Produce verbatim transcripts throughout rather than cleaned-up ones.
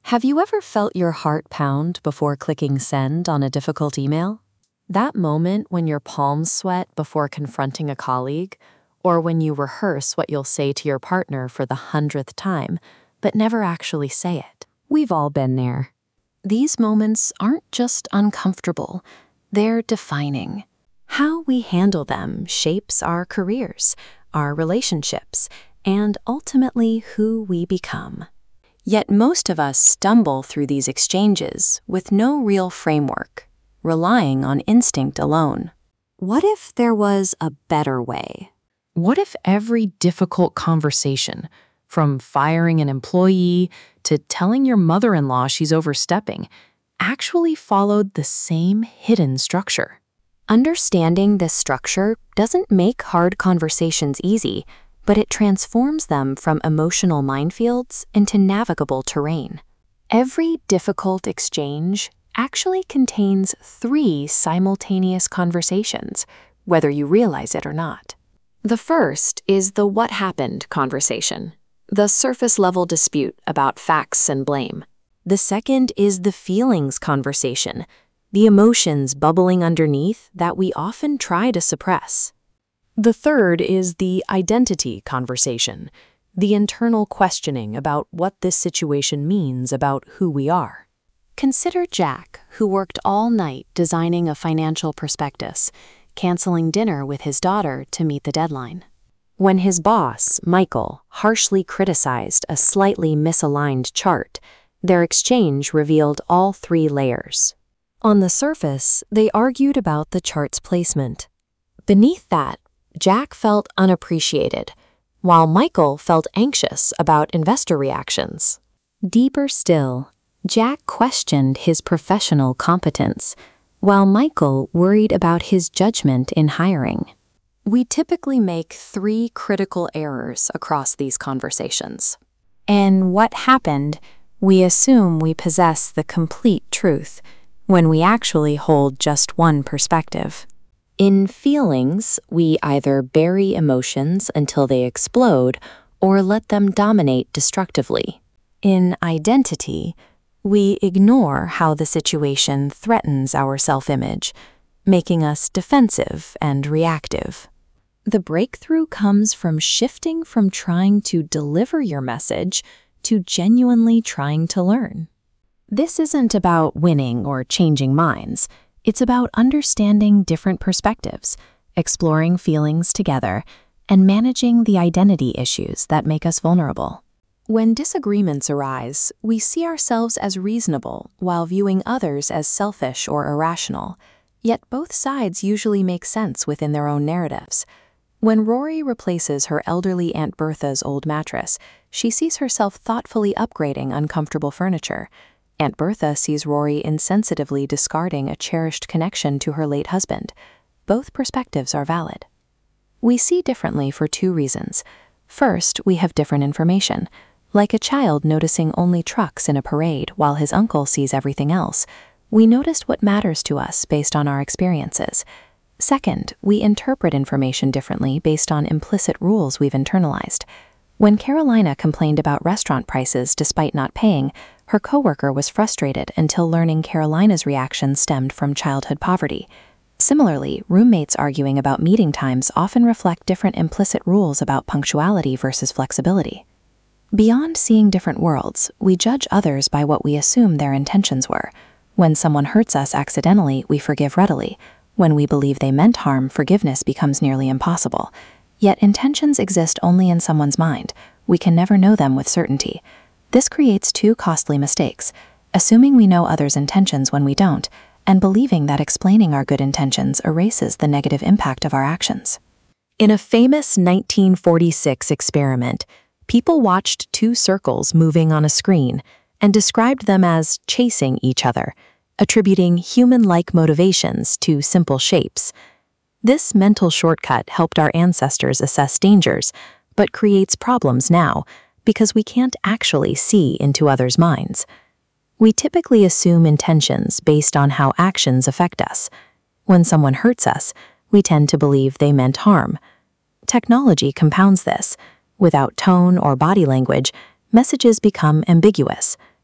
Have you ever felt your heart pound before clicking send on a difficult email? That moment when your palms sweat before confronting a colleague, or when you rehearse what you'll say to your partner for the hundredth time, but never actually say it. We've all been there. These moments aren't just uncomfortable, they're defining. How we handle them shapes our careers, our relationships, and ultimately who we become. Yet most of us stumble through these exchanges with no real framework, relying on instinct alone. What if there was a better way? What if every difficult conversation, from firing an employee to telling your mother-in-law she's overstepping, actually followed the same hidden structure? Understanding this structure doesn't make hard conversations easy, but it transforms them from emotional minefields into navigable terrain. Every difficult exchange actually contains three simultaneous conversations, whether you realize it or not. The first is the what happened conversation, the surface-level dispute about facts and blame. The second is the feelings conversation, the emotions bubbling underneath that we often try to suppress. The third is the identity conversation, the internal questioning about what this situation means about who we are. Consider Jack, who worked all night designing a financial prospectus, canceling dinner with his daughter to meet the deadline. When his boss, Michael, harshly criticized a slightly misaligned chart, their exchange revealed all three layers. On the surface, they argued about the chart's placement. Beneath that, Jack felt unappreciated, while Michael felt anxious about investor reactions. Deeper still, Jack questioned his professional competence, while Michael worried about his judgment in hiring. We typically make three critical errors across these conversations. In what happened, we assume we possess the complete truth, when we actually hold just one perspective. In feelings, we either bury emotions until they explode or let them dominate destructively. In identity, we ignore how the situation threatens our self-image, making us defensive and reactive. The breakthrough comes from shifting from trying to deliver your message to genuinely trying to learn. This isn't about winning or changing minds. It's about understanding different perspectives, exploring feelings together, and managing the identity issues that make us vulnerable. When disagreements arise, we see ourselves as reasonable while viewing others as selfish or irrational, yet both sides usually make sense within their own narratives. When Rory replaces her elderly Aunt Bertha's old mattress, she sees herself thoughtfully upgrading uncomfortable furniture. Aunt Bertha sees Rory insensitively discarding a cherished connection to her late husband. Both perspectives are valid. We see differently for two reasons. First, we have different information, like a child noticing only trucks in a parade while his uncle sees everything else. We noticed what matters to us based on our experiences. Second, we interpret information differently based on implicit rules we've internalized. When Carolina complained about restaurant prices despite not paying, her coworker was frustrated until learning Carolina's reaction stemmed from childhood poverty. Similarly, roommates arguing about meeting times often reflect different implicit rules about punctuality versus flexibility. Beyond seeing different worlds, we judge others by what we assume their intentions were. When someone hurts us accidentally, we forgive readily. When we believe they meant harm, forgiveness becomes nearly impossible. Yet intentions exist only in someone's mind. We can never know them with certainty. This creates two costly mistakes: assuming we know others' intentions when we don't, and believing that explaining our good intentions erases the negative impact of our actions. In a famous nineteen forty-six experiment, people watched two circles moving on a screen and described them as chasing each other, attributing human-like motivations to simple shapes. This mental shortcut helped our ancestors assess dangers, but creates problems now because we can't actually see into others' minds. We typically assume intentions based on how actions affect us. When someone hurts us, we tend to believe they meant harm. Technology compounds this. Without tone or body language, messages become ambiguous.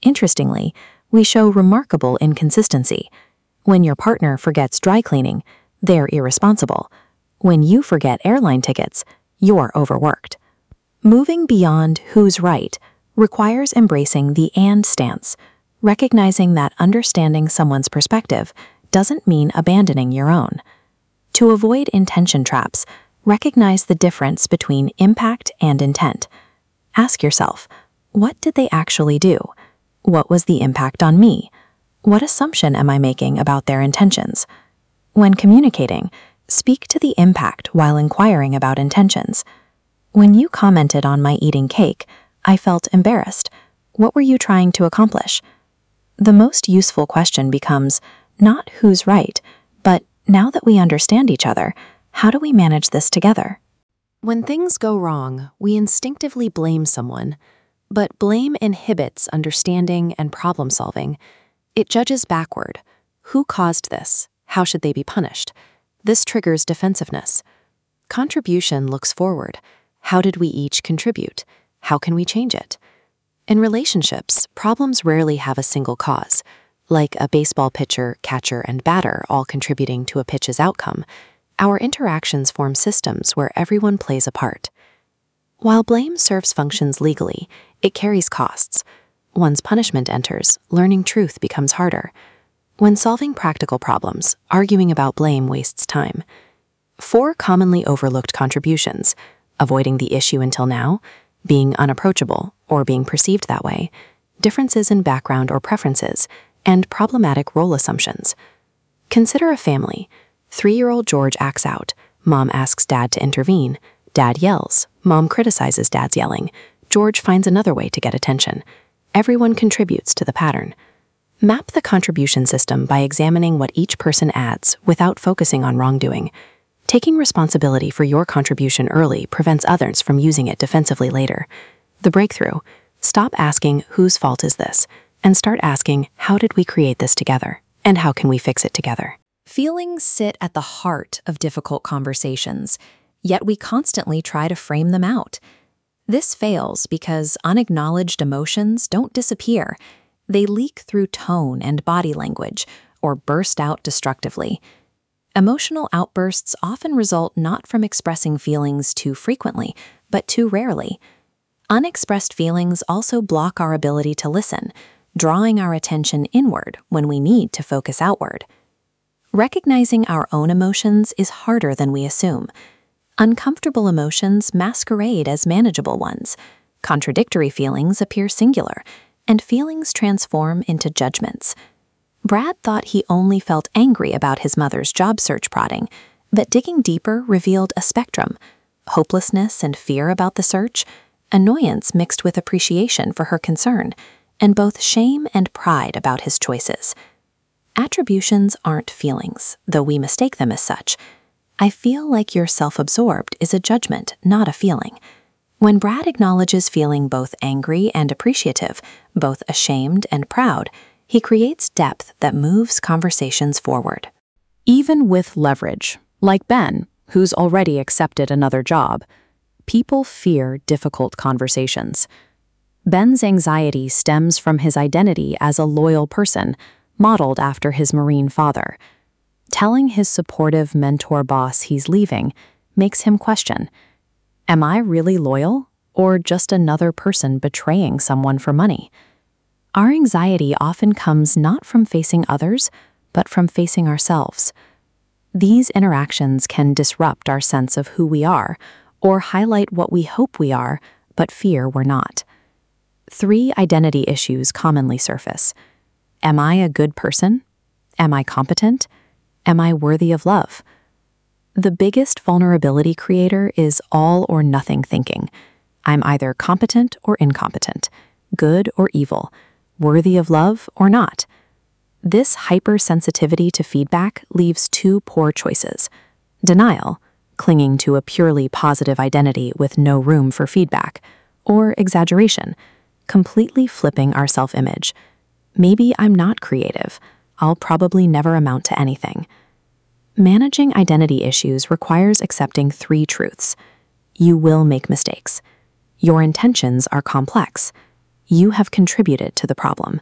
Interestingly, we show remarkable inconsistency. When your partner forgets dry cleaning, they're irresponsible. When you forget airline tickets, you're overworked. Moving beyond who's right requires embracing the and stance, recognizing that understanding someone's perspective doesn't mean abandoning your own. To avoid intention traps, recognize the difference between impact and intent. Ask yourself, what did they actually do? What was the impact on me? What assumption am I making about their intentions? When communicating, speak to the impact while inquiring about intentions. When you commented on my eating cake, I felt embarrassed. What were you trying to accomplish? The most useful question becomes not who's right, but now that we understand each other, how do we manage this together? When things go wrong, we instinctively blame someone, but blame inhibits understanding and problem solving. It judges backward. Who caused this? How should they be punished? This triggers defensiveness. Contribution looks forward. How did we each contribute? How can we change it? In relationships, problems rarely have a single cause, like a baseball pitcher, catcher, and batter all contributing to a pitch's outcome. Our interactions form systems where everyone plays a part. While blame serves functions legally, it carries costs. Once punishment enters, learning truth becomes harder. When solving practical problems, arguing about blame wastes time. Four commonly overlooked contributions: avoiding the issue until now, being unapproachable or being perceived that way, differences in background or preferences, and problematic role assumptions. Consider a family. Three-year-old George acts out. Mom asks Dad to intervene. Dad yells. Mom criticizes Dad's yelling. George finds another way to get attention. Everyone contributes to the pattern. Map the contribution system by examining what each person adds without focusing on wrongdoing. Taking responsibility for your contribution early prevents others from using it defensively later. The breakthrough: stop asking, whose fault is this? And start asking, how did we create this together? And how can we fix it together? Feelings sit at the heart of difficult conversations, yet we constantly try to frame them out. This fails because unacknowledged emotions don't disappear. They leak through tone and body language, or burst out destructively. Emotional outbursts often result not from expressing feelings too frequently, but too rarely. Unexpressed feelings also block our ability to listen, drawing our attention inward when we need to focus outward. Recognizing our own emotions is harder than we assume. Uncomfortable emotions masquerade as manageable ones. Contradictory feelings appear singular, and feelings transform into judgments. Brad thought he only felt angry about his mother's job search prodding, but digging deeper revealed a spectrum: hopelessness and fear about the search, annoyance mixed with appreciation for her concern, and both shame and pride about his choices. Attributions aren't feelings, though we mistake them as such. I feel like you're self-absorbed is a judgment, not a feeling. When Brad acknowledges feeling both angry and appreciative, both ashamed and proud, he creates depth that moves conversations forward. Even with leverage, like Ben, who's already accepted another job, people fear difficult conversations. Ben's anxiety stems from his identity as a loyal person, modeled after his Marine father. Telling his supportive mentor boss he's leaving makes him question, am I really loyal, or just another person betraying someone for money? Our anxiety often comes not from facing others, but from facing ourselves. These interactions can disrupt our sense of who we are, or highlight what we hope we are, but fear we're not. Three identity issues commonly surface. Am I a good person? Am I competent? Am I worthy of love? The biggest vulnerability creator is all or nothing thinking. I'm either competent or incompetent, good or evil, worthy of love or not. This hypersensitivity to feedback leaves two poor choices: denial, clinging to a purely positive identity with no room for feedback, or exaggeration, completely flipping our self-image. Maybe I'm not creative. I'll probably never amount to anything. Managing identity issues requires accepting three truths. You will make mistakes. Your intentions are complex. You have contributed to the problem.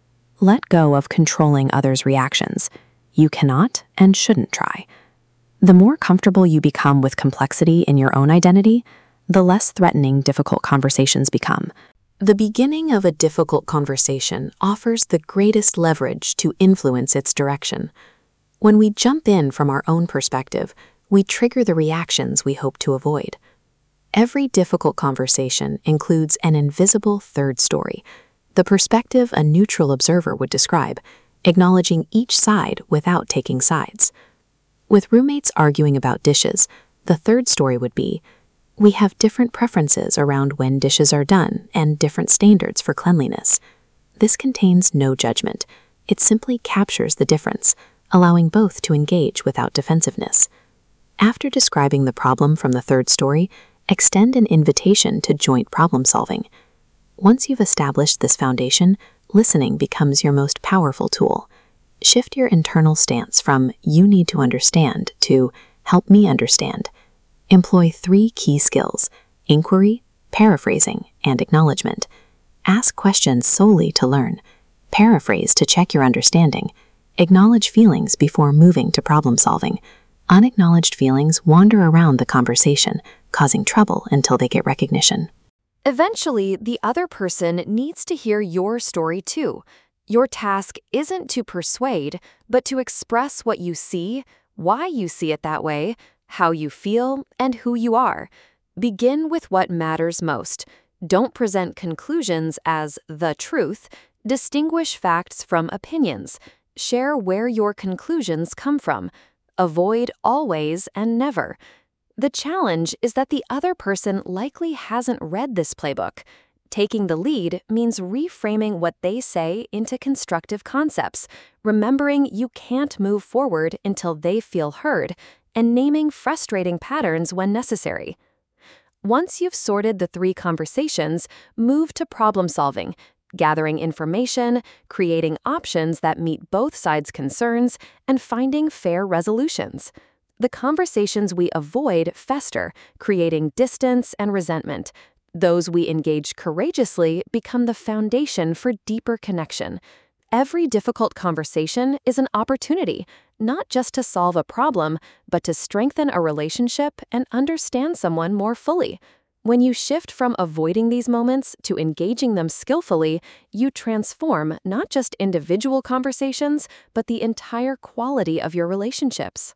Let go of controlling others' reactions. You cannot and shouldn't try. The more comfortable you become with complexity in your own identity, the less threatening difficult conversations become. The beginning of a difficult conversation offers the greatest leverage to influence its direction. When we jump in from our own perspective, we trigger the reactions we hope to avoid. Every difficult conversation includes an invisible third story, the perspective a neutral observer would describe, acknowledging each side without taking sides. With roommates arguing about dishes, the third story would be, we have different preferences around when dishes are done and different standards for cleanliness. This contains no judgment. It simply captures the difference, allowing both to engage without defensiveness. After describing the problem from the third story, extend an invitation to joint problem solving. Once you've established this foundation, listening becomes your most powerful tool. Shift your internal stance from "you need to understand" to "help me understand." Employ three key skills: inquiry, paraphrasing, and acknowledgement. Ask questions solely to learn. Paraphrase to check your understanding. Acknowledge feelings before moving to problem solving. Unacknowledged feelings wander around the conversation, causing trouble until they get recognition. Eventually, the other person needs to hear your story too. Your task isn't to persuade, but to express what you see, why you see it that way, how you feel, and who you are. Begin with what matters most. Don't present conclusions as the truth. Distinguish facts from opinions. Share where your conclusions come from. Avoid always and never. The challenge is that the other person likely hasn't read this playbook. Taking the lead means reframing what they say into constructive concepts, remembering you can't move forward until they feel heard, and naming frustrating patterns when necessary. Once you've sorted the three conversations, move to problem solving, gathering information, creating options that meet both sides' concerns, and finding fair resolutions. The conversations we avoid fester, creating distance and resentment. Those we engage courageously become the foundation for deeper connection. Every difficult conversation is an opportunity, not just to solve a problem, but to strengthen a relationship and understand someone more fully. When you shift from avoiding these moments to engaging them skillfully, you transform not just individual conversations, but the entire quality of your relationships.